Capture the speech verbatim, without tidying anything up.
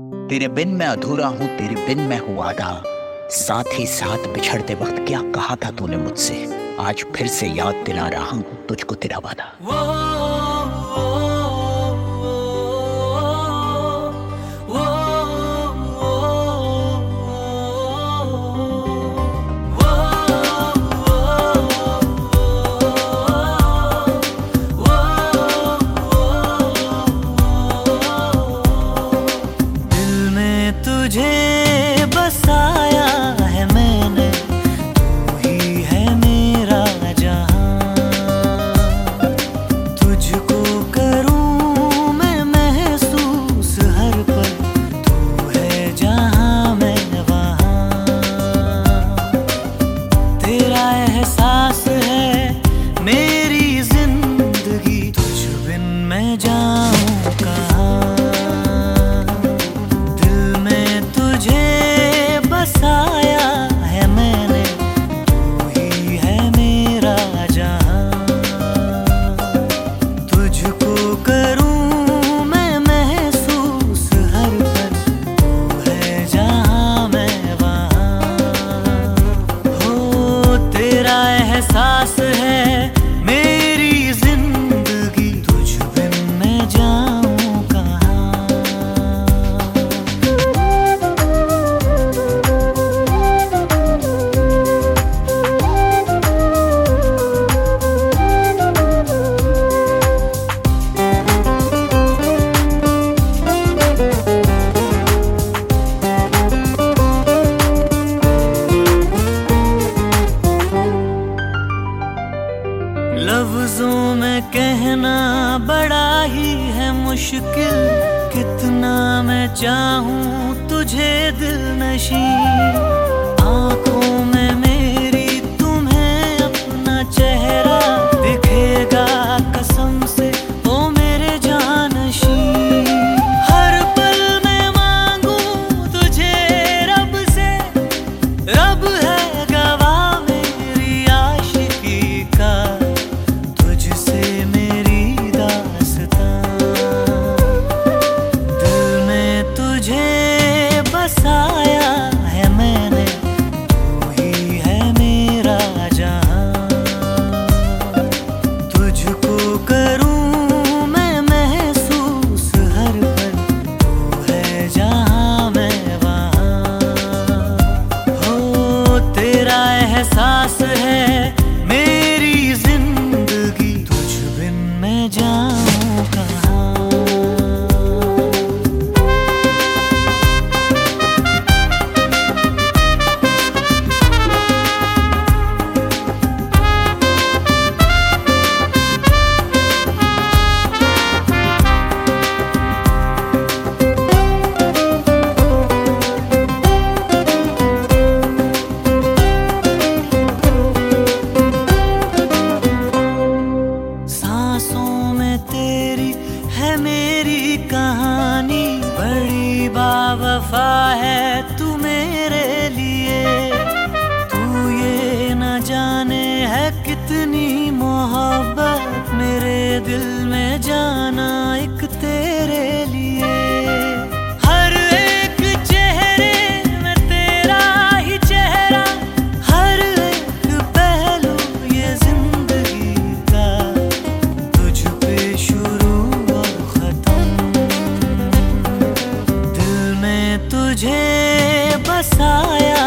तेरे बिन मैं अधूरा हूँ, तेरे बिन मैं हूँ आधा। साथ ही साथ बिछड़ते वक्त क्या कहा था तूने मुझसे, आज फिर से याद दिला रहा हूँ तुझको तेरा वादा। तुझे बसाया है मैंने, तू ही है मेरा जहां। तुझको करूं मैं महसूस हर पल, तू है जहां मैं वहां। तेरा एहसास है मेरी जिंदगी, तुझ बिन मैं जाऊं कहां। बसाया है मैंने, तू ही है मेरा जहां। तुझको करूं मैं महसूस हर पल, तू है जहां मैं वहां। हो तेरा एहसास है मेरी जिंदगी, तुझ बिन मैं जाऊं कहां। लफ्जों में कहना बड़ा ही है मुश्किल, कितना मैं चाहूं तुझे दिल नशी। आंखों में मेरी तुम्हें अपना चेहरा दिखेगा कसम से, ओ मेरे जानशी। हर पल मैं मांगू तुझे रब से, रब है गवाह मेरी आशिकी का, तुझसे मेरी दास्तां। दिल में तुझे बसाया है मैंने, तू ही है मेरा जहां। तुझको करूं मैं महसूस हर पल, तू है जहां मैं वहां। हो तेरा एहसास है मेरी जिंदगी, तुझ बिन मैं जाऊं कहां। सांसों में तेरी है मेरी कहानी, बड़ी बावफा है तू मेरे लिए। तू ये न जाने है कितनी मोहब्बत मेरे दिल में जाना एक तेरे लिए। हर एक चेहरे में तेरा ही चेहरा, हर एक पहलू ये जिंदगी का, तुझ पे शुरू और खत्म। दिल में तुझे बसाया